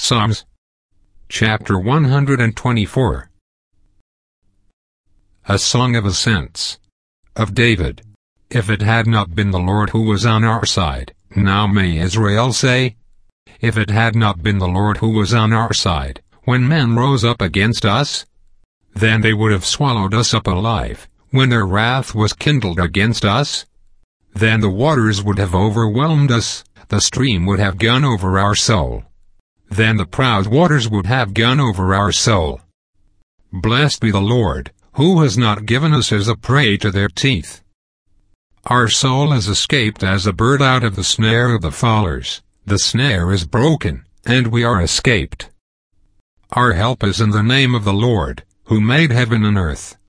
Psalms chapter 124. A Song of Ascents of David. If it had not been the Lord who was on our side, now may Israel say, if it had not been the Lord who was on our side, when men rose up against us, then they would have swallowed us up alive. When their wrath was kindled against us, then the waters would have overwhelmed us, the stream would have gone over our soul. Then the proud waters would have gone over our soul. Blessed be the Lord, who has not given us as a prey to their teeth. Our soul has escaped as a bird out of the snare of the fowlers. The snare is broken, and we are escaped. Our help is in the name of the Lord, who made heaven and earth.